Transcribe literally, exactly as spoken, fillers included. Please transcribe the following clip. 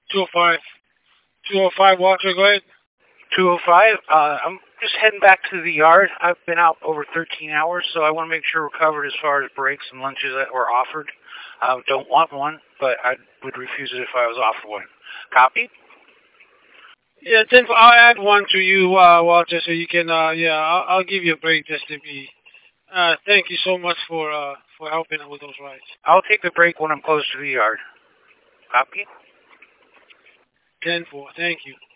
two oh five. two oh five, Walter, go ahead. two oh five. Uh, I'm just heading back to the yard. I've been out over thirteen hours, so I want to make sure we're covered as far as breaks and lunches that were offered. I don't want one, but I would refuse it if I was offered one. Copy? Yeah, ten four. I'll add one to you, uh, Walter, so you can, uh, yeah, I'll, I'll give you a break just to be. Uh, thank you so much for, uh, for helping with those rides. I'll take the break when I'm close to the yard. Copy? ten four. Thank you.